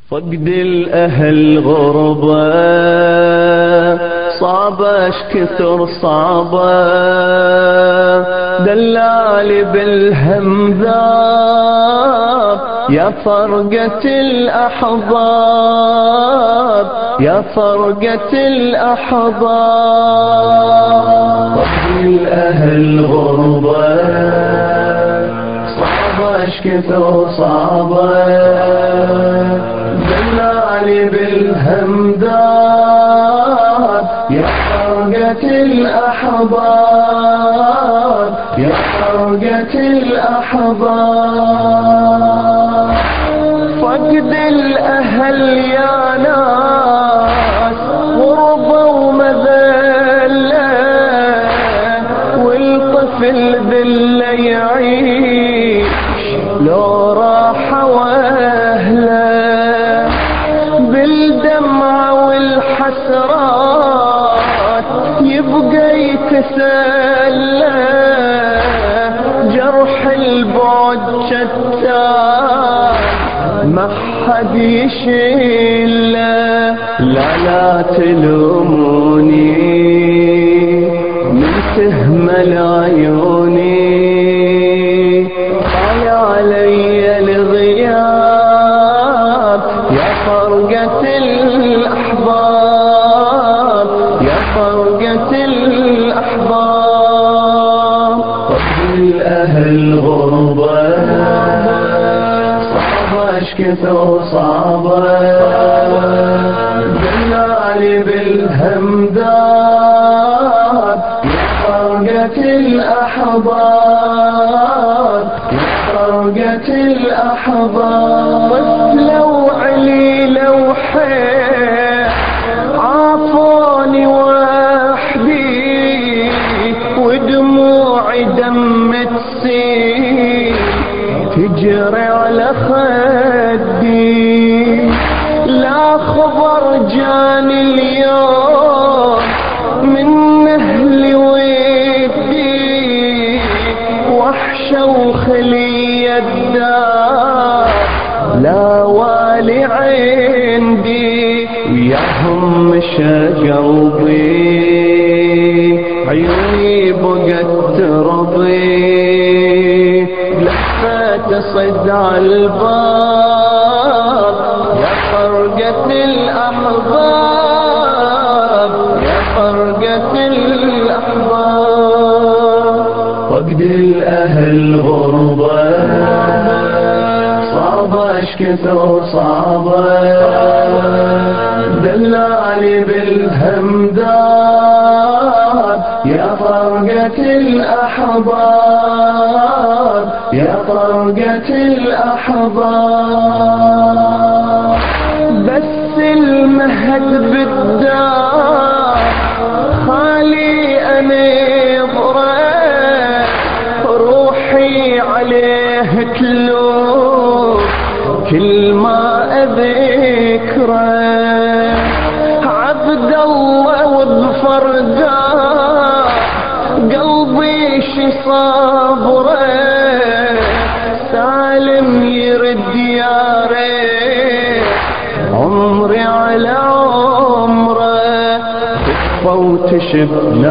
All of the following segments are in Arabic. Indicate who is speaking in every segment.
Speaker 1: فقد الأهل غربة صعبة كثر صعبة، دلالي بالهم ذاب يا فرقة الأحباب، يا فرقة الأحباب. فقد الأهل غربة صعبة كثر صعبة، دلالي بالهم ذاب يا فرقة الأحباب، يا فرقة الأحباب. فقد الأهل يا ناس غربة ومذلة، والطفل ذله يعيش لو راح واهله، بالدمع والحسرات يبقى يتسلى، جرح البعد شتان ما حد يشيله. لا تلوموني من تهمل عيوني، طال علي الغياب يا فرقة الأحباب، يا فرقة الأحباب. فقد الأهل غربة صعبة كثر صعبة، دلالي بالهم ذاب يا فرقة الأحباب، يا فرقة الأحباب. لو علي لو حيل عافوني وحدي، ودموعي دم تسيل تجري على خدي. لا خبر جاني اليوم من أهلي ودي، وحشة وخلي الدار لا والي عندي، وياهم مشى قلبي عيوني بقت ترضي، لفت صد عالباب يا فرقة الأحباب، يا فرقة الأحباب. فقد الأهل غربة صعبة كثر صعبة، دلالي بالهم ذاب يا فرقة الأحباب، يا فرقة الأحباب. بس المهد بالدار خالي أنا ضرب، روحي عليه تلوم كل ما أذكره. عبد الله وبفرقه قلبي شي صبره، سالم يرد يا ريت عمري على عمره. خفة وتشب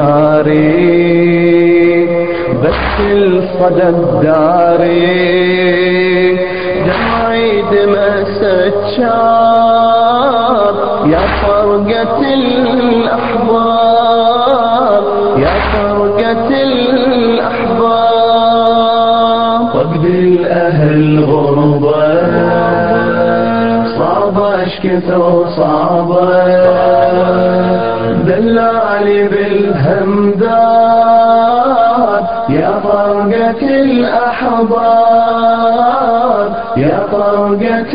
Speaker 1: ناري بس الصدى الداري، دمعي دمع ستشاب يا فرقة الأحباب، يا فرقة الأحباب. فقد الأهل غربة صعبة كثر صعبة، دلالي بالهم ذاب يا فرقة الأحباب، يا فرقة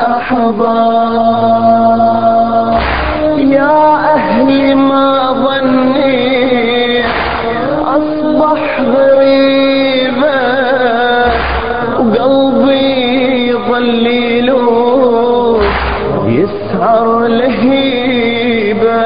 Speaker 1: الأحباب. يا أهلي ما ظني أصبح غريبا، وقلبي ظليله يسعر لهيبة،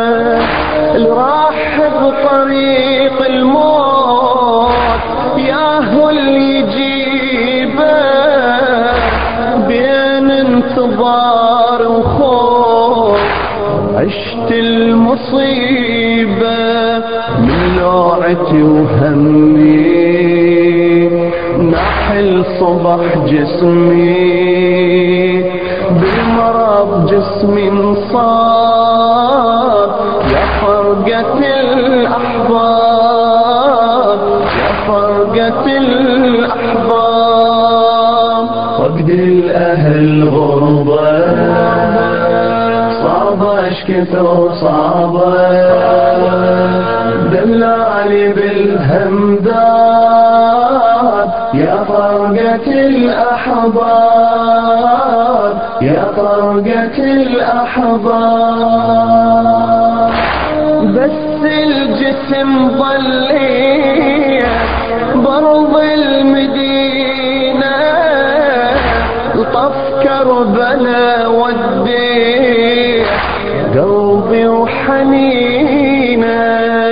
Speaker 1: راح بطريق الموت ياهو اللي يجيبه، بين انتظار انتصار وخوف، عشت المصيبة من لوعتي وهمي، ناحل صبح جسمي، بالمرض جسمي انصاب، يا فرقة الأحباب، يا فرقة الأحباب.
Speaker 2: فقد الأهل غربة، صعبة اشكثر صعبة، دلالي بالهم دار، يا فرقة الأحباب، يا فرقة الأحباب.
Speaker 1: بس الجسم ضلي برض المدينة، لطف كربلا ودي قلبي وحنينه،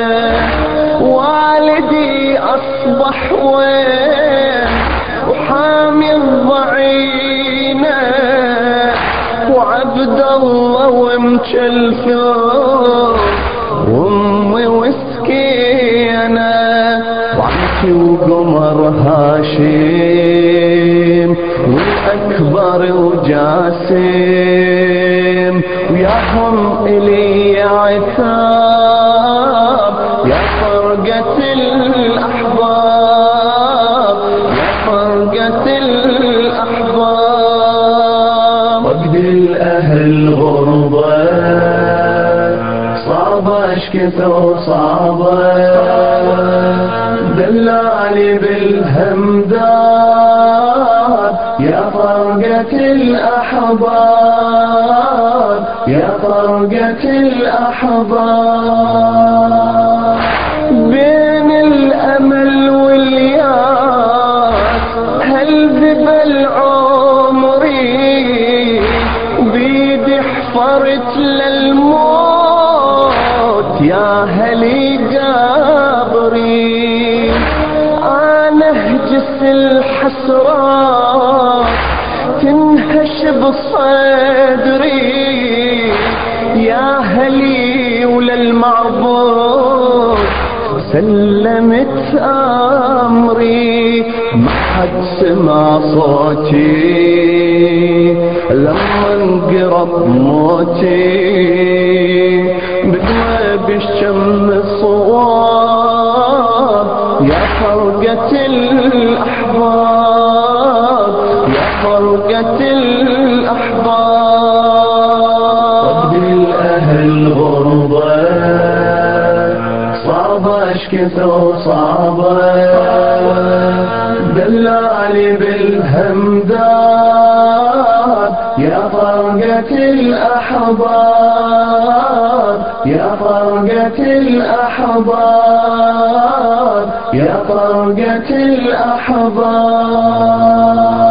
Speaker 1: والدي أصبح وين وحامي الضعينة، وعبد الله ومكلثوم وامي وسكينة، وعمتي وقمر هاشم والأكبر وجاسم، وياهم إلي عتاب، يا فرقة الأحباب، يا فرقة الأحباب.
Speaker 2: فقد الأهل غربة، صعبة اشكثر صعبة، دلالي بالهم دار، يا فرقة الأحباب، يا فرقة الأحباب.
Speaker 1: بين الأمل والياس هل ذبل عمري، وبيدي حفرت للموت يا هلي قابري، أنا هجس الحسرات تنهش بصدري، يا هلي وللمعبود سلمت أمري، ما حد سمع صوتي لما انقرب موتي، بدوى بالشم الصواب، يا فرقة الأحباب، يا فرقة الأحباب.
Speaker 2: فقد الأهل غربة، صعبة اشكثر صعبة، دلالي بالهم دار، يا فرقة الأحباب، يا فرقة الأحباب، يا فرقة الأحباب.